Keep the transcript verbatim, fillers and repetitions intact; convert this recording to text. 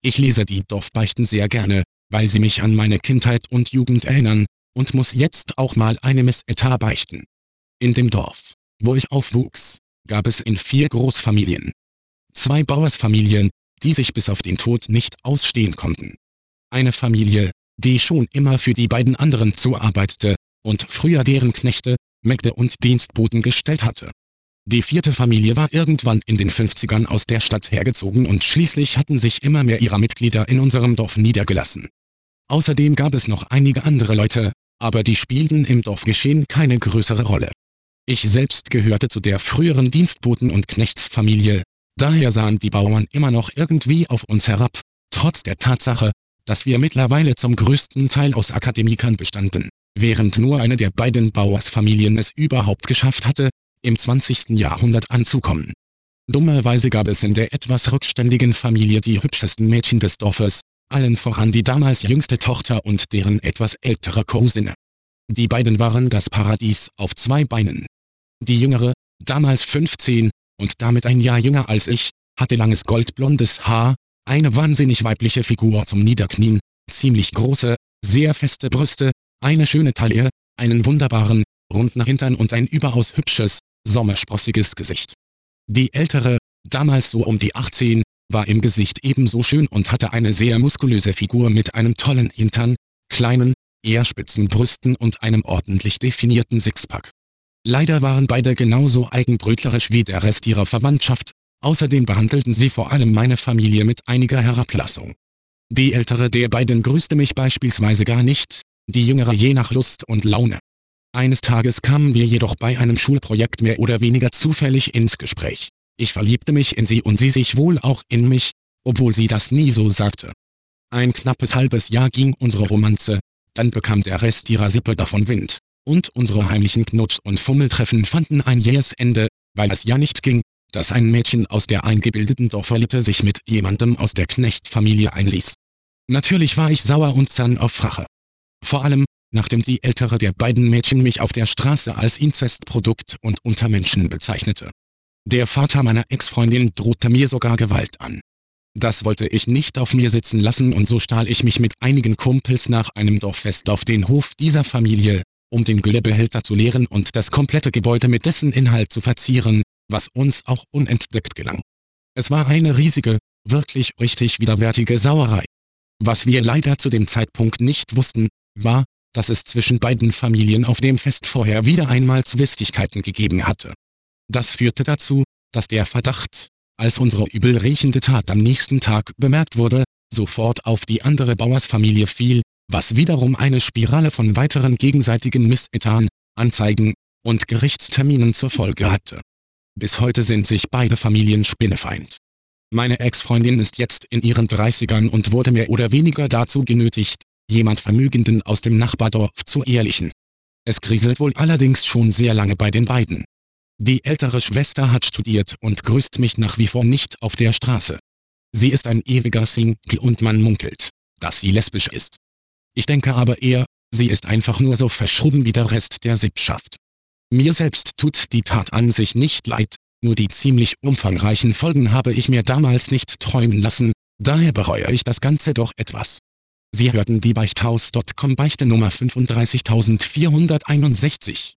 Ich lese die Dorfbeichten sehr gerne, weil sie mich an meine Kindheit und Jugend erinnern, und muss jetzt auch mal eine Missetat beichten. In dem Dorf, wo ich aufwuchs, gab es in vier Großfamilien. Zwei Bauersfamilien, die sich bis auf den Tod nicht ausstehen konnten. Eine Familie, die schon immer für die beiden anderen zuarbeitete und früher deren Knechte, Mägde und Dienstboten gestellt hatte. Die vierte Familie war irgendwann in den fünfzigern aus der Stadt hergezogen und schließlich hatten sich immer mehr ihrer Mitglieder in unserem Dorf niedergelassen. Außerdem gab es noch einige andere Leute, aber die spielten im Dorfgeschehen keine größere Rolle. Ich selbst gehörte zu der früheren Dienstboten- und Knechtsfamilie, daher sahen die Bauern immer noch irgendwie auf uns herab, trotz der Tatsache, dass wir mittlerweile zum größten Teil aus Akademikern bestanden, während nur eine der beiden Bauersfamilien es überhaupt geschafft hatte, im zwanzigsten Jahrhundert anzukommen. Dummerweise gab es in der etwas rückständigen Familie die hübschesten Mädchen des Dorfes, allen voran die damals jüngste Tochter und deren etwas ältere Cousine. Die beiden waren das Paradies auf zwei Beinen. Die jüngere, damals fünfzehn, und damit ein Jahr jünger als ich, hatte langes goldblondes Haar, eine wahnsinnig weibliche Figur zum Niederknien, ziemlich große, sehr feste Brüste, eine schöne Taille, einen wunderbaren, runden Hintern und ein überaus hübsches, sommersprossiges Gesicht. Die ältere, damals so um die achtzehn, war im Gesicht ebenso schön und hatte eine sehr muskulöse Figur mit einem tollen Hintern, kleinen, eher spitzen Brüsten und einem ordentlich definierten Sixpack. Leider waren beide genauso eigenbrötlerisch wie der Rest ihrer Verwandtschaft, außerdem behandelten sie vor allem meine Familie mit einiger Herablassung. Die ältere der beiden grüßte mich beispielsweise gar nicht, die jüngere je nach Lust und Laune. Eines Tages kamen wir jedoch bei einem Schulprojekt mehr oder weniger zufällig ins Gespräch. Ich verliebte mich in sie und sie sich wohl auch in mich, obwohl sie das nie so sagte. Ein knappes halbes Jahr ging unsere Romanze, dann bekam der Rest ihrer Sippe davon Wind, und unsere heimlichen Knutsch- und Fummeltreffen fanden ein jähes Ende, weil es ja nicht ging, dass ein Mädchen aus der eingebildeten Dorfelite sich mit jemandem aus der Knechtfamilie einließ. Natürlich war ich sauer und sann auf Rache. Vor allem, nachdem die ältere der beiden Mädchen mich auf der Straße als Inzestprodukt und Untermenschen bezeichnete. Der Vater meiner Ex-Freundin drohte mir sogar Gewalt an. Das wollte ich nicht auf mir sitzen lassen und so stahl ich mich mit einigen Kumpels nach einem Dorffest auf den Hof dieser Familie, um den Güllebehälter zu leeren und das komplette Gebäude mit dessen Inhalt zu verzieren, was uns auch unentdeckt gelang. Es war eine riesige, wirklich richtig widerwärtige Sauerei. Was wir leider zu dem Zeitpunkt nicht wussten, war, dass es zwischen beiden Familien auf dem Fest vorher wieder einmal Zwistigkeiten gegeben hatte. Das führte dazu, dass der Verdacht, als unsere übel riechende Tat am nächsten Tag bemerkt wurde, sofort auf die andere Bauersfamilie fiel, was wiederum eine Spirale von weiteren gegenseitigen Missetaten, Anzeigen und Gerichtsterminen zur Folge hatte. Bis heute sind sich beide Familien spinnefeind. Meine Ex-Freundin ist jetzt in ihren dreißigern und wurde mehr oder weniger dazu genötigt, jemand Vermögenden aus dem Nachbardorf zu ehelichen. Es kriselt wohl allerdings schon sehr lange bei den beiden. Die ältere Schwester hat studiert und grüßt mich nach wie vor nicht auf der Straße. Sie ist ein ewiger Single und man munkelt, dass sie lesbisch ist. Ich denke aber eher, sie ist einfach nur so verschroben wie der Rest der Sippschaft. Mir selbst tut die Tat an sich nicht leid, nur die ziemlich umfangreichen Folgen habe ich mir damals nicht träumen lassen, daher bereue ich das Ganze doch etwas. Sie hörten die Beichthaus Punkt com Beichte Nummer fünfunddreißigtausendvierhunderteinundsechzig.